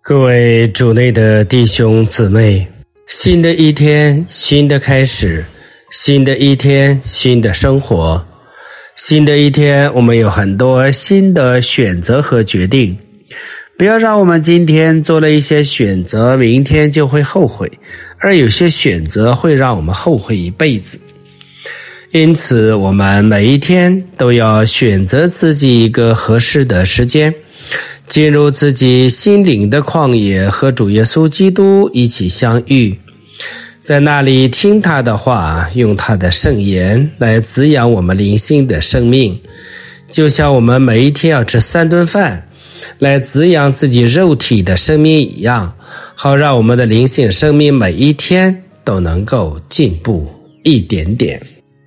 各位主内的弟兄姊妹，新的一天，新的开始，新的一天，新的生活，新的一天，我们有很多新的选择和决定。不要让我们今天做了一些选择，明天就会后悔，而有些选择会让我们后悔一辈子。因此，我们每一天都要选择自己一个合适的时间，进入自己心灵的旷野，和主耶稣基督一起相遇，在那里听他的话，用他的圣言来滋养我们灵性的生命，就像我们每一天要吃3顿饭来滋养自己肉体的生命一样，好让我们的灵性生命每一天都能够进步一点点。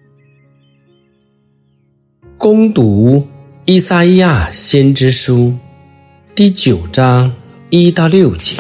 攻读以赛亚先知书第9章1到6节。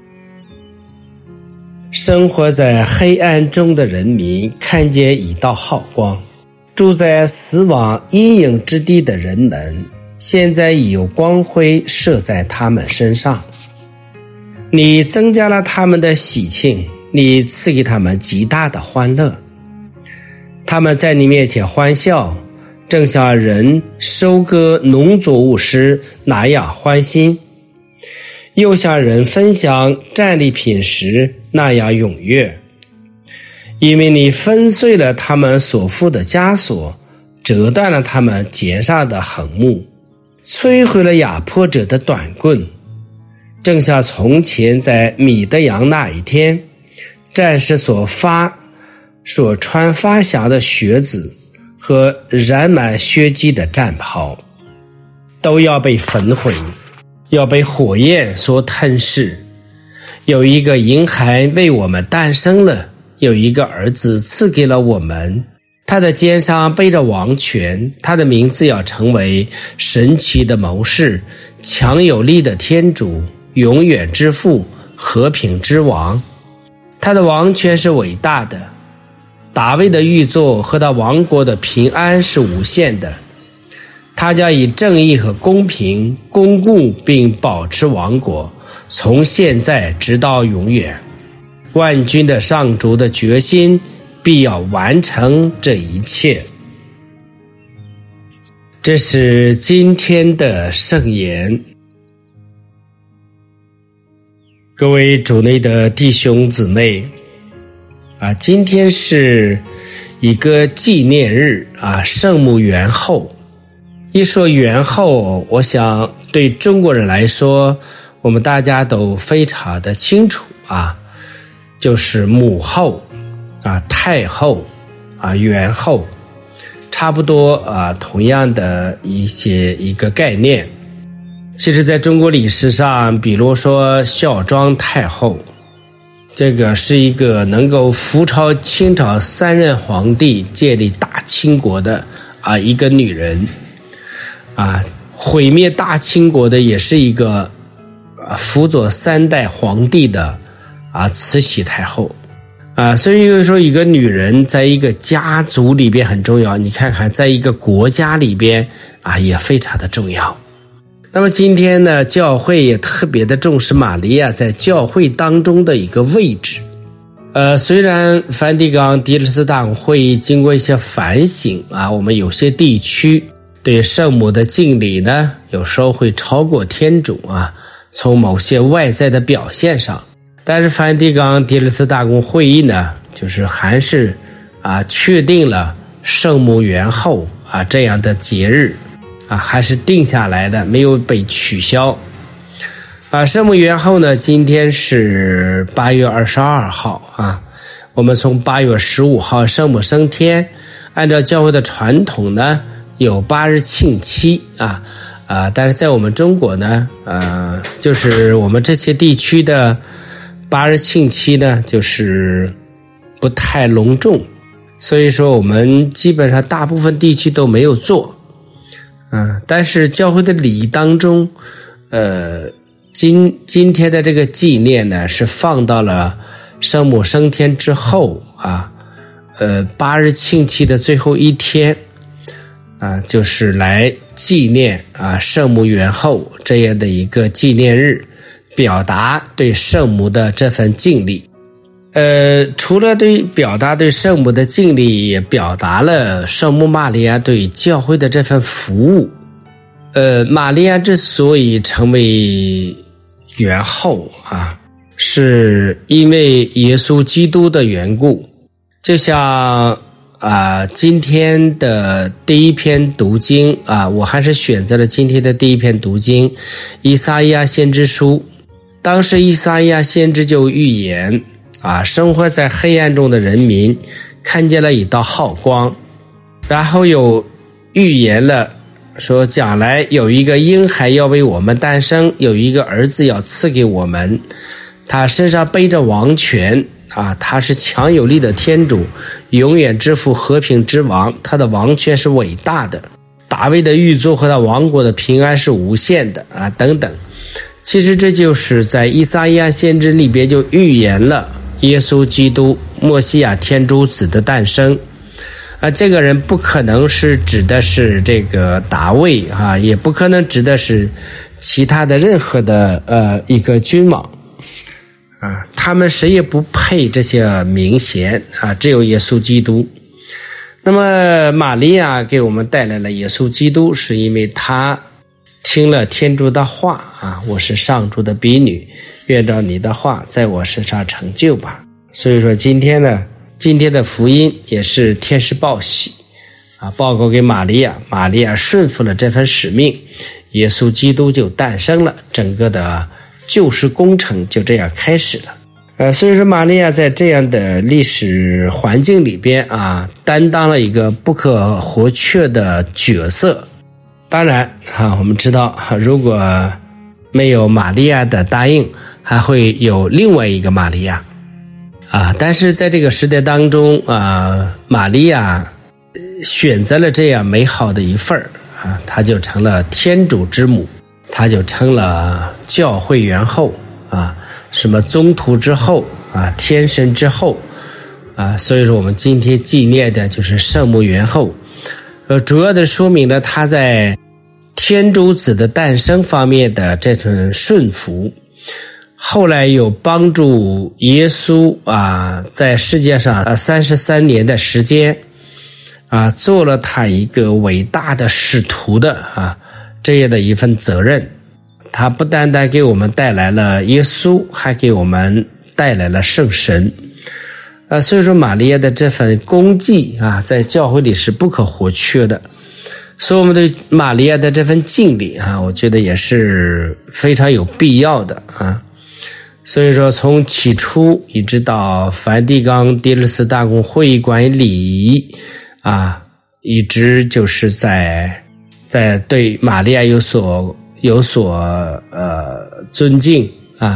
生活在黑暗中的人民看见一道好光，住在死亡阴影之地的人们现在已有光辉射在他们身上。你增加了他们的喜庆，你赐给他们极大的欢乐，他们在你面前欢笑，正像人收割农作物时那样欢欣，又像人分享战利品时那样踊跃。因为你分碎了他们所负的枷锁，折断了他们肩上的横木，摧毁了压迫者的短棍，正像从前在米德扬那一天，战士所穿发响的靴子和染满血迹的战袍，都要被焚毁，要被火焰所吞噬。有一个婴孩为我们诞生了，有一个儿子赐给了我们，他的肩上背着王权，他的名字要成为神奇的谋士，强有力的天主，永远之父，和平之王。他的王权是伟大的，大卫的御座和他王国的平安是无限的。他将以正义和公平巩固并保持王国，从现在直到永远。万军的上主的决心必要完成这一切。这是今天的圣言。各位主内的弟兄姊妹，今天是一个纪念日圣母元后。一说元后，我想对中国人来说，我们大家都非常的清楚就是母后太后元后，差不多同样的一个概念。其实在中国历史上，比如说孝庄太后，这个是一个能够扶朝清朝3任皇帝，建立大清国的一个女人毁灭大清国的也是一个辅佐3代皇帝的慈禧太后所以说一个女人在一个家族里边很重要，你看看在一个国家里边也非常的重要。那么今天呢，教会也特别的重视玛利亚在教会当中的一个位置。虽然梵蒂冈第6次大公会议经过一些反省我们有些地区对圣母的敬礼呢，有时候会超过天主从某些外在的表现上，但是梵蒂冈第6次大公会议呢，就是还是确定了圣母元后这样的节日还是定下来的，没有被取消圣母元后呢，今天是8月22号我们从8月15号圣母升天，按照教会的传统呢，有8日庆期但是在我们中国呢就是我们这些地区的8日庆期呢，就是不太隆重，所以说我们基本上大部分地区都没有做但是教会的礼仪当中今天的这个纪念呢，是放到了圣母升天之后8日庆期的最后一天就是来纪念圣母元后这样的一个纪念日， 表达对圣母的这份敬礼。除了表达对圣母的敬礼，也表达了圣母玛利亚对教会的这份服务。玛利亚之所以成为元后啊，是因为耶稣基督的缘故。就像今天的第一篇读经我还是选择了今天的第一篇读经，以赛亚先知书。当时以赛亚先知就预言生活在黑暗中的人民看见了一道浩光，然后又预言了说将来有一个婴孩要为我们诞生，有一个儿子要赐给我们，他身上背着王权他是强有力的天主，永远之父，和平之王，他的王权是伟大的，大卫的御座和他王国的平安是无限的等等。其实这就是在以赛亚先知里边就预言了耶稣基督默西亚天主子的诞生。这个人不可能是指的是这个大卫也不可能指的是其他的任何的一个君王他们谁也不配这些名衔只有耶稣基督。那么玛利亚给我们带来了耶稣基督，是因为他听了天主的话我是上主的婢女，愿照你的话在我身上成就吧。所以说今天的福音也是天使报喜报告给玛利亚，玛利亚顺服了这份使命，耶稣基督就诞生了，整个的救世工程就这样开始了。所以说玛利亚在这样的历史环境里边担当了一个不可或缺的角色。当然我们知道如果没有玛利亚的答应，还会有另外一个玛利亚但是在这个时代当中玛利亚选择了这样美好的一份她就成了天主之母，她就成了教会元后什么宗徒之后天神之后所以说我们今天纪念的就是圣母元后。主要的说明了她在天主子的诞生方面的这种顺服，后来又帮助耶稣在世界上33年的时间做了他一个伟大的使徒的这样的一份责任。他不单单给我们带来了耶稣，还给我们带来了圣神所以说玛利亚的这份功绩在教会里是不可或缺的。所以我们对玛利亚的这份敬礼我觉得也是非常有必要的所以说从起初一直到梵蒂冈第二次大公会议关于礼仪一直就是在对玛利亚有所尊敬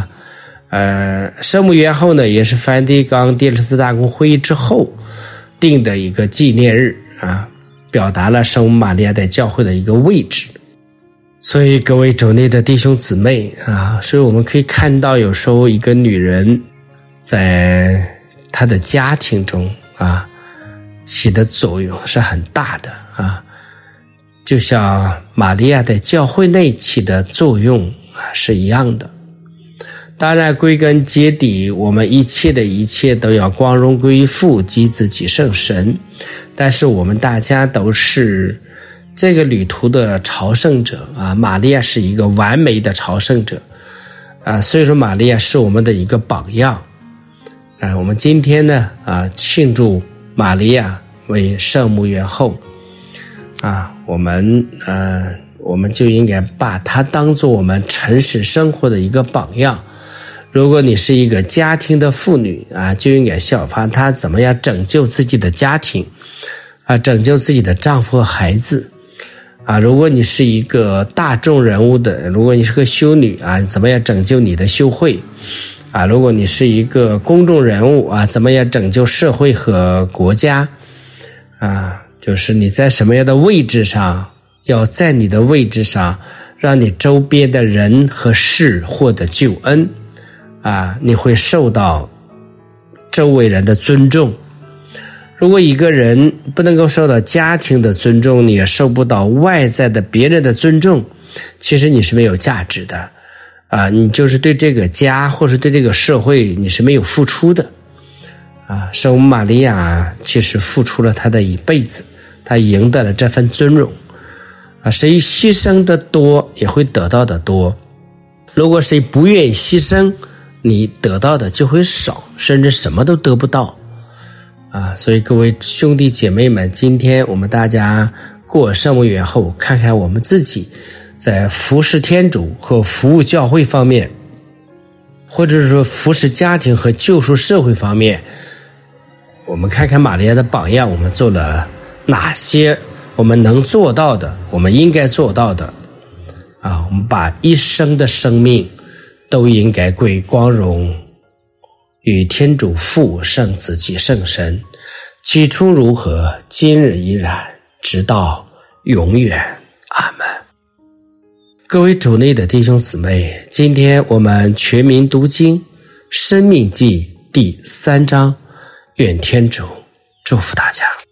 圣母元后呢也是梵蒂冈第二次大公会议之后定的一个纪念日表达了圣母玛利亚在教会的一个位置。所以各位主内的弟兄姊妹所以我们可以看到有时候一个女人在她的家庭中起的作用是很大的就像玛利亚在教会内起的作用是一样的。当然归根结底，我们一切的一切都要光荣归于父及子及圣神，但是我们大家都是这个旅途的朝圣者玛利亚是一个完美的朝圣者所以说玛利亚是我们的一个榜样我们今天呢庆祝玛利亚为圣母元后我们就应该把她当作我们诚实生活的一个榜样。如果你是一个家庭的妇女就应该效法她怎么样拯救自己的家庭拯救自己的丈夫和孩子如果你是一个大众人物的，如果你是个修女怎么样拯救你的修会如果你是一个公众人物怎么样拯救社会和国家就是你在什么样的位置上，要在你的位置上让你周边的人和事获得救恩你会受到周围人的尊重。如果一个人不能够受到家庭的尊重，你也受不到外在的别人的尊重，其实你是没有价值的你就是对这个家或是对这个社会你是没有付出的圣母玛利亚其实付出了她的一辈子，她赢得了这份尊荣谁牺牲的多也会得到的多，如果谁不愿意牺牲，你得到的就会少，甚至什么都得不到所以各位兄弟姐妹们，今天我们大家过圣母元后，看看我们自己在服侍天主和服务教会方面，或者说服侍家庭和救赎社会方面，我们看看玛利亚的榜样，我们做了哪些我们能做到的，我们应该做到的我们把一生的生命都应该归光荣与天主父圣子及圣神，起初如何，今日依然，直到永远。阿们。各位主内的弟兄姊妹，今天我们全民读经申命记第3章，愿天主祝福大家。